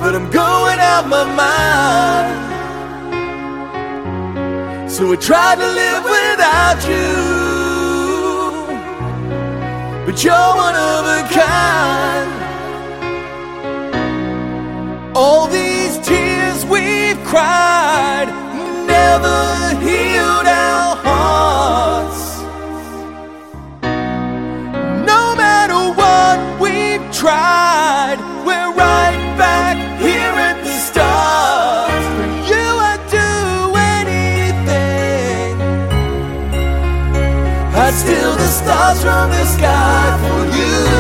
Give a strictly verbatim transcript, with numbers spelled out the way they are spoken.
but I'm going out my mind. So I tried to live without you, but you're one of a kind. All these tears we've cried never healed our hearts. No matter what we've tried, we're right back here at the start. For you I'd do anything. I'd steal the stars from the sky for you.